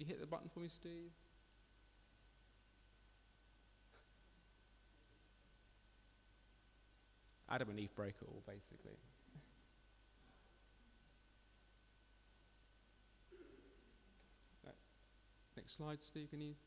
Can you hit the button for me, Steve? Adam and Eve broke it all, basically. Next slide, Steve, can you?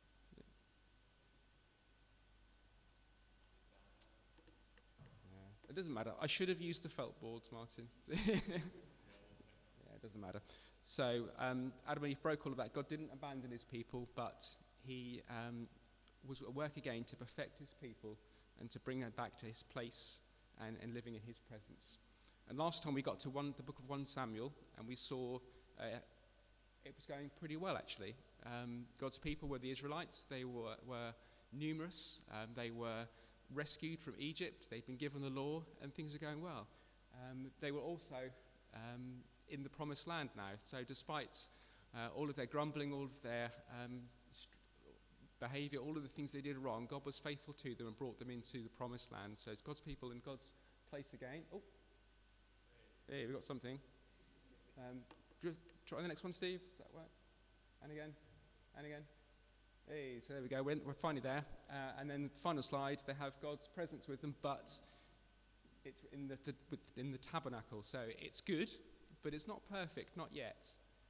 It doesn't matter. I should have used the felt boards, Martin. Yeah, it doesn't matter. So Adam and Eve broke all of that. God didn't abandon his people, but he was at work again to perfect his people and to bring them back to his place and living in his presence. And last time we got to the book of 1 Samuel, and we saw it was going pretty well, actually. God's people were the Israelites. They were numerous. They were rescued from Egypt. They'd been given the law, and things are going well. They were also in the promised land now. So despite all of their grumbling, all of their behavior, all of the things they did wrong, God was faithful to them and brought them into the promised land. So it's God's people in God's place again. Oh, hey, we got something. Try the next one, Steve. Does that work? And again. And again. Hey, so there we go. We're finally there. And then the final slide, they have God's presence with them, but it's in the tabernacle. So it's good, but it's not perfect, not yet.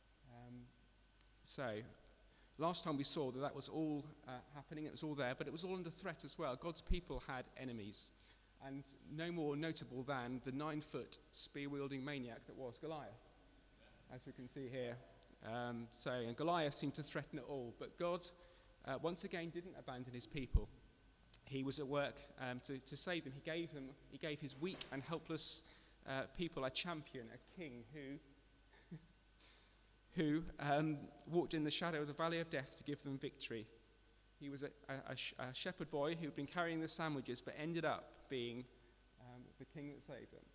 So last time we saw that was all happening. It was all there, but it was all under threat as well. God's people had enemies, and no more notable than the 9-foot spear-wielding maniac that was Goliath, as we can see here. And Goliath seemed to threaten it all, but God once again didn't abandon his people. He was at work to save them. He gave his weak and helpless people a champion, a king who walked in the shadow of the valley of death to give them victory. He was a shepherd boy who'd been carrying the sandwiches, but ended up being the king that saved them.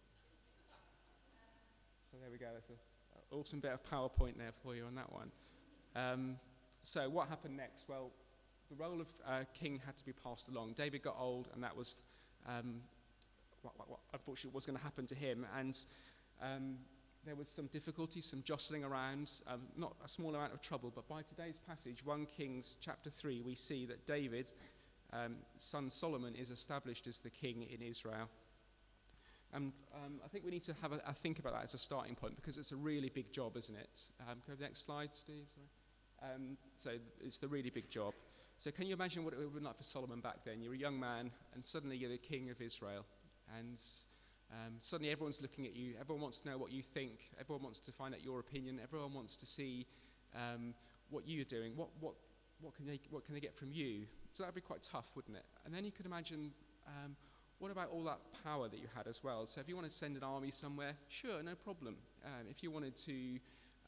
So there we go. That's an awesome bit of PowerPoint there for you on that one. So what happened next? Well, the role of king had to be passed along. David got old, and that was what unfortunately was going to happen to him. And there was some difficulty, some jostling around, not a small amount of trouble. But by today's passage, 1 Kings chapter 3, we see that David, son Solomon, is established as the king in Israel. And I think we need to have a think about that as a starting point, because it's a really big job, isn't it? Go to the next slide, Steve. Sorry. So it's the really big job. So can you imagine what it would have been like for Solomon back then? You're a young man, and suddenly you're the king of Israel. And suddenly everyone's looking at you. Everyone wants to know what you think. Everyone wants to find out your opinion. Everyone wants to see what you're doing. What can they get from you? So that would be quite tough, wouldn't it? And then you could imagine, what about all that power that you had as well? So if you wanted to send an army somewhere, sure, no problem. If you wanted to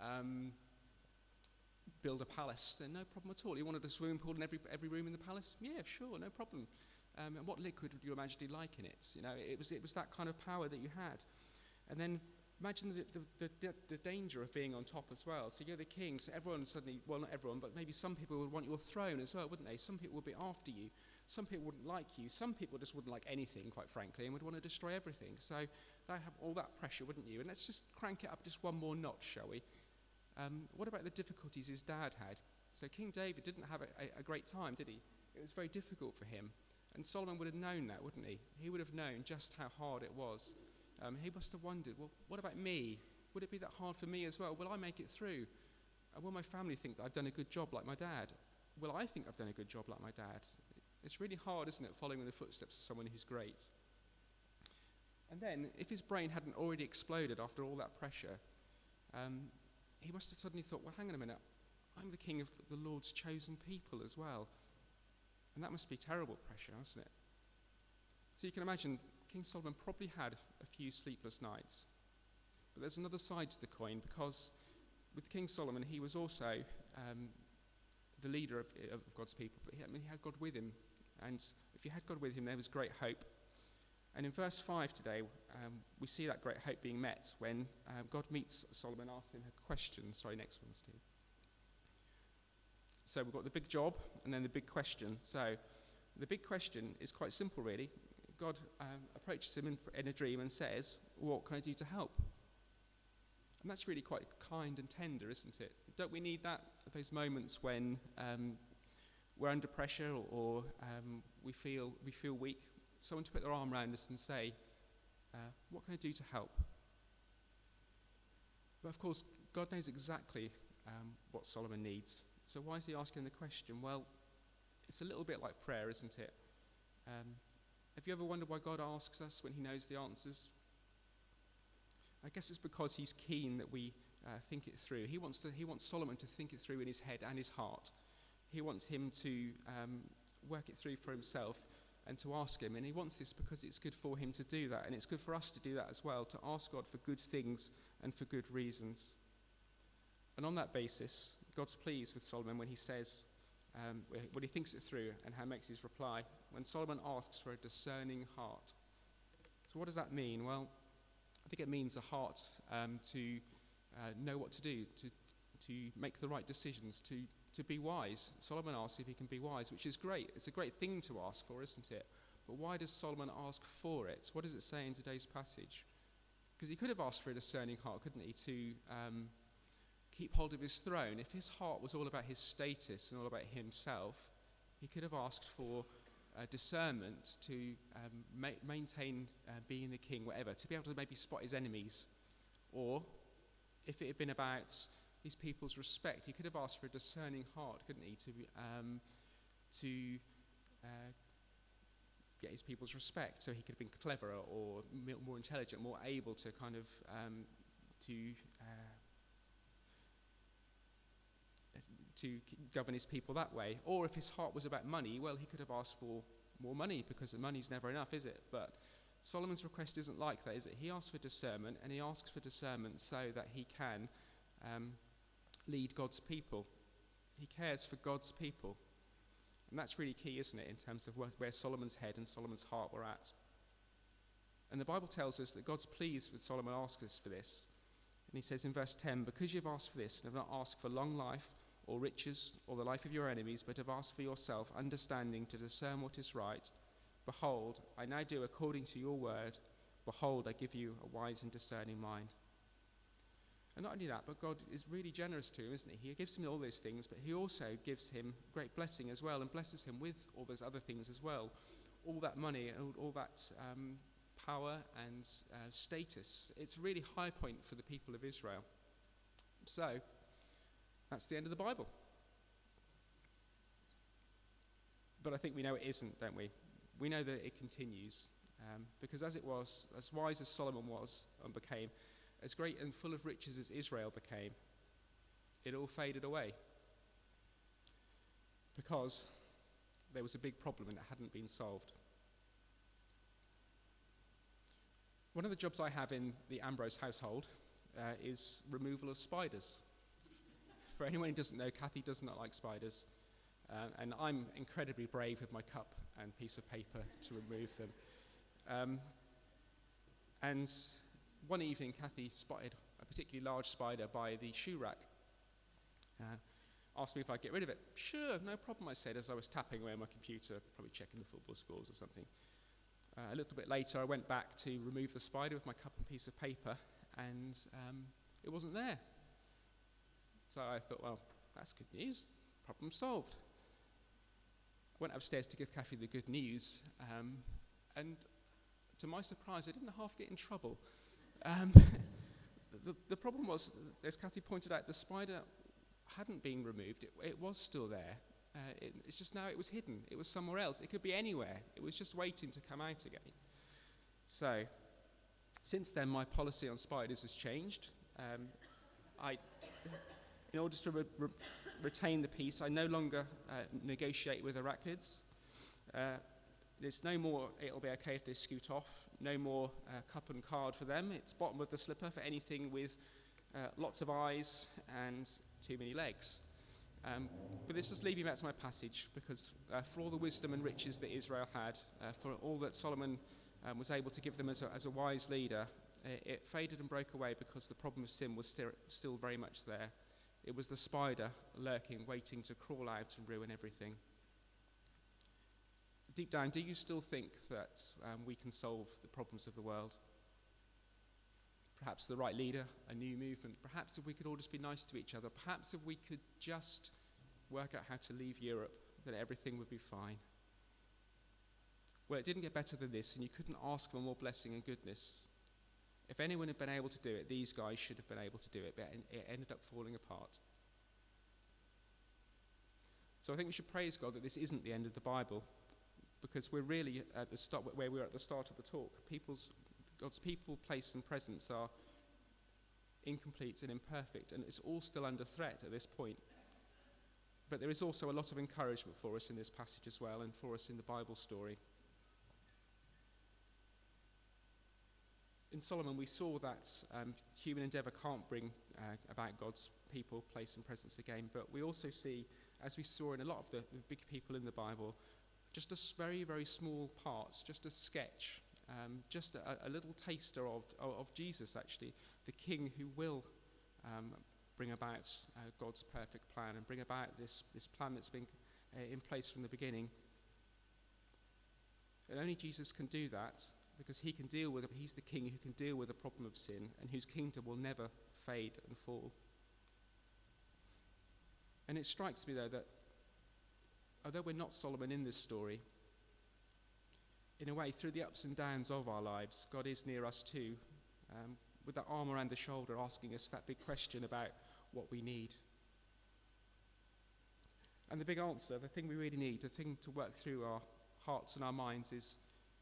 build a palace, then no problem at all. You wanted a swimming pool in every room in the palace? Yeah, sure, no problem. And what liquid would your majesty like in it? You know, it was that kind of power that you had. And then imagine the danger of being on top as well. So you're the king, so everyone suddenly, well, not everyone, but maybe some people would want your throne as well, wouldn't they? Some people would be after you. Some people wouldn't like you. Some people just wouldn't like anything, quite frankly, and would want to destroy everything. So they have all that pressure, wouldn't you? And let's just crank it up just one more notch, shall we? What about the difficulties his dad had? So King David didn't have a great time, did he? It was very difficult for him. And Solomon would have known that, wouldn't he? He would have known just how hard it was. He must have wondered, well, what about me? Would it be that hard for me as well? Will I make it through? Will my family think that I've done a good job like my dad? Will I think I've done a good job like my dad? It's really hard, isn't it, following in the footsteps of someone who's great. And then, if his brain hadn't already exploded after all that pressure, he must have suddenly thought, well, hang on a minute, I'm the king of the Lord's chosen people as well. And that must be terrible pressure, mustn't it? So you can imagine King Solomon probably had a few sleepless nights. But there's another side to the coin, because with King Solomon, he was also the leader of God's people. But he had God with him. And if you had God with him, there was great hope. And in verse 5 today, we see that great hope being met when God meets Solomon, asks him a question. Sorry, next one, Steve. So we've got the big job and then the big question. So the big question is quite simple, really. God approaches him in a dream and says, what can I do to help? And that's really quite kind and tender, isn't it? Don't we need that at those moments when we're under pressure or we feel weak? Someone to put their arm around us and say, what can I do to help? But of course, God knows exactly what Solomon needs. So why is he asking the question? Well, it's a little bit like prayer, isn't it? Have you ever wondered why God asks us when he knows the answers? I guess it's because he's keen that we think it through. He wants Solomon to think it through in his head and his heart. He wants him to work it through for himself and to ask him. And he wants this because it's good for him to do that. And it's good for us to do that as well, to ask God for good things and for good reasons. And on that basis, God's pleased with Solomon when he says, when he thinks it through and how he makes his reply, when Solomon asks for a discerning heart. So what does that mean? Well, I think it means a heart to know what to do, to make the right decisions, to be wise. Solomon asks if he can be wise, which is great. It's a great thing to ask for, isn't it? But why does Solomon ask for it? What does it say in today's passage? Because he could have asked for a discerning heart, couldn't he, to keep hold of his throne. If his heart was all about his status and all about himself, he could have asked for discernment to maintain being the king, whatever, to be able to maybe spot his enemies. Or if it had been about his people's respect, he could have asked for a discerning heart, couldn't he, to get his people's respect, so he could have been cleverer or more intelligent, more able to kind of to govern his people that way. Or if his heart was about money, well, he could have asked for more money, because the money's never enough, is it? But Solomon's request isn't like that, is it? He asks for discernment, and he asks for discernment so that he can lead God's people. He cares for God's people. And that's really key, isn't it, in terms of where Solomon's head and Solomon's heart were at. And the Bible tells us that God's pleased with Solomon asks us for this. And he says in verse 10, because you've asked for this and have not asked for long life or riches or the life of your enemies, but have asked for yourself understanding to discern what is right, behold, I now do according to your word. Behold, I give you a wise and discerning mind. And not only that, but God is really generous to him, isn't he? He gives him all those things, but he also gives him great blessing as well, and blesses him with all those other things as well. All that money and all that power and status. It's a really high point for the people of Israel. So, that's the end of the Bible. But I think we know it isn't, don't we? We know that it continues. Because as wise as Solomon was and became, as great and full of riches as Israel became, it all faded away. Because there was a big problem and it hadn't been solved. One of the jobs I have in the Ambrose household is removal of spiders. For anyone who doesn't know, Kathy does not like spiders. And I'm incredibly brave with my cup and piece of paper to remove them. And one evening, Kathy spotted a particularly large spider by the shoe rack. Asked me if I'd get rid of it. Sure, no problem, I said, as I was tapping away on my computer, probably checking the football scores or something. A little bit later, I went back to remove the spider with my cup and piece of paper, and it wasn't there. So I thought, well, that's good news. Problem solved. I went upstairs to give Kathy the good news, and to my surprise, I didn't half get in trouble. The problem was, as Kathy pointed out, the spider hadn't been removed. It was still there. It's just now it was hidden. It was somewhere else. It could be anywhere. It was just waiting to come out again. So, since then, my policy on spiders has changed. In order to retain the peace, I no longer negotiate with arachnids. There's no more, it'll be okay if they scoot off. No more cup and card for them. It's bottom of the slipper for anything with lots of eyes and too many legs. But this is leading back to my passage, because for all the wisdom and riches that Israel had, for all that Solomon was able to give them as a wise leader, it faded and broke away because the problem of sin was still very much there. It was the spider lurking, waiting to crawl out and ruin everything. Deep down, do you still think that we can solve the problems of the world? perhaps the right leader, a new movement, perhaps if we could all just be nice to each other, perhaps if we could just work out how to leave Europe, then everything would be fine. Well, it didn't get better than this, and you couldn't ask for more blessing and goodness. If anyone had been able to do it, these guys should have been able to do it, but it ended up falling apart. So I think we should praise God that this isn't the end of the Bible, because we're really at the start, where we were at the start of the talk. God's people, place, and presence are incomplete and imperfect, and it's all still under threat at this point. But there is also a lot of encouragement for us in this passage as well, and for us in the Bible story. In Solomon, we saw that human endeavour can't bring about God's people, place, and presence again, but we also see, as we saw in a lot of the big people in the Bible, just a very, very small part, just a sketch, just a little taster of Jesus, actually, the King who will bring about God's perfect plan and bring about this plan that's been in place from the beginning. And only Jesus can do that, because he can deal with it. He's the King who can deal with the problem of sin, and whose kingdom will never fade and fall. And it strikes me, though, that although we're not Solomon in this story, in a way, through the ups and downs of our lives, God is near us too, with that arm around the shoulder, asking us that big question about what we need. And the big answer, the thing we really need, the thing to work through our hearts and our minds is,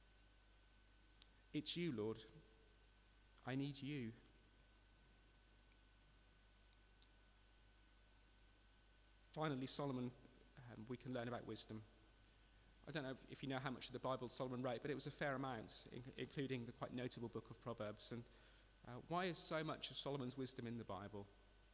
it's you, Lord. I need you. Finally, Solomon, we can learn about wisdom. I don't know if you know how much of the Bible Solomon wrote, but it was a fair amount, including the quite notable book of Proverbs. And why is so much of Solomon's wisdom in the Bible?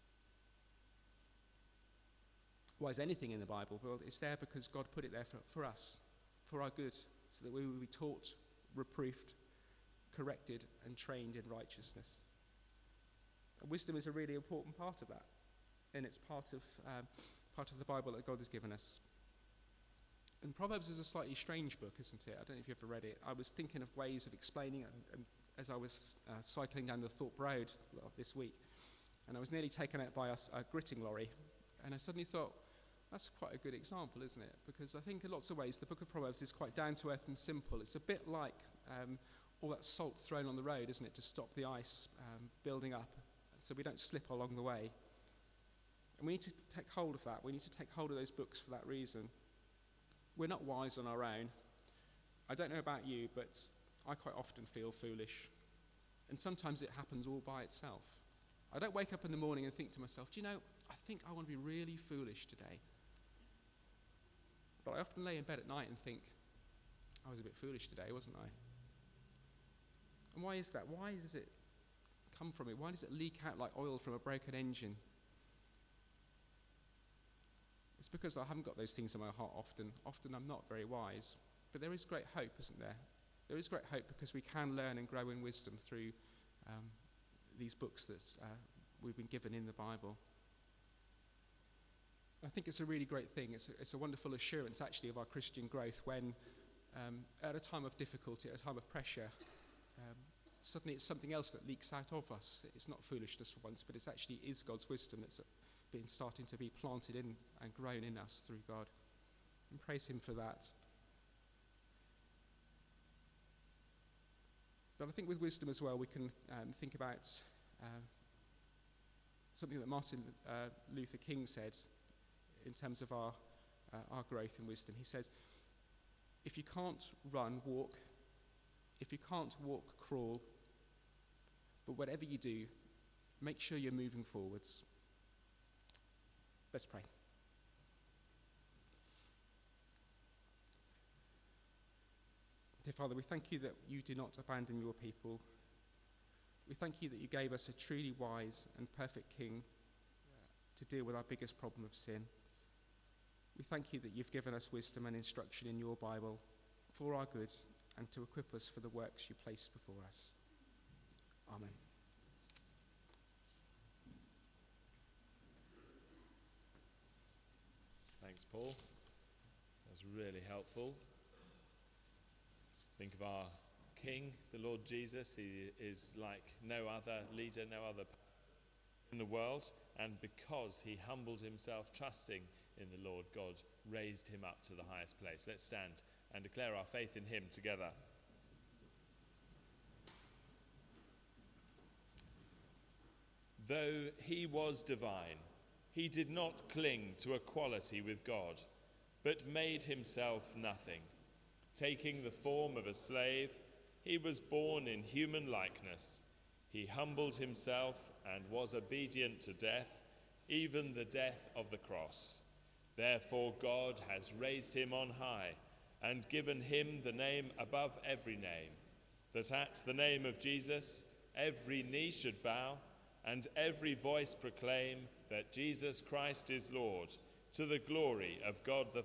Why is anything in the Bible? Well, it's there because God put it there for us, for our good, so that we will be taught, reproofed, corrected, and trained in righteousness. And wisdom is a really important part of that, and it's part of the Bible that God has given us. And Proverbs is a slightly strange book, isn't it? I don't know if you've ever read it. I was thinking of ways of explaining it as I was cycling down the Thorpe Road this week, and I was nearly taken out by a gritting lorry, and I suddenly thought, that's quite a good example, isn't it? Because I think in lots of ways the book of Proverbs is quite down to earth and simple. It's a bit like all that salt thrown on the road, isn't it, to stop the ice building up so we don't slip along the way. And we need to take hold of that. We need to take hold of those books for that reason. We're not wise on our own. I don't know about you, but I quite often feel foolish. And sometimes it happens all by itself. I don't wake up in the morning and think to myself, do you know, I think I want to be really foolish today. But I often lay in bed at night and think, I was a bit foolish today, wasn't I? And why is that? Why does it come from me? Why does it leak out like oil from a broken engine? It's because I haven't got those things in my heart often. Often I'm not very wise. But there is great hope, isn't there? There is great hope because we can learn and grow in wisdom through these books that we've been given in the Bible. I think it's a really great thing. It's a wonderful assurance, actually, of our Christian growth when, at a time of difficulty, at a time of pressure, suddenly it's something else that leaks out of us. It's not foolishness for once, but it actually is God's wisdom that's been starting to be planted in and grown in us through God. And praise him for that. But I think with wisdom as well, we can think about something that Martin Luther King said in terms of our growth in wisdom. He says, if you can't run, walk. If you can't walk, crawl. But whatever you do, make sure you're moving forwards. Let's pray. Dear Father, we thank you that you do not abandon your people. We thank you that you gave us a truly wise and perfect King to deal with our biggest problem of sin. We thank you that you've given us wisdom and instruction in your Bible for our good and to equip us for the works you place before us. Amen. Thanks, Paul. That's really helpful. Think of our King, the Lord Jesus. He is like no other leader, no other in the world. And because he humbled himself, trusting in the Lord, God raised him up to the highest place. Let's stand and declare our faith in him together. Though he was divine, he did not cling to equality with God, but made himself nothing. Taking the form of a slave, he was born in human likeness. He humbled himself and was obedient to death, even the death of the cross. Therefore God has raised him on high and given him the name above every name, that at the name of Jesus every knee should bow and every voice proclaim that Jesus Christ is Lord, to the glory of God the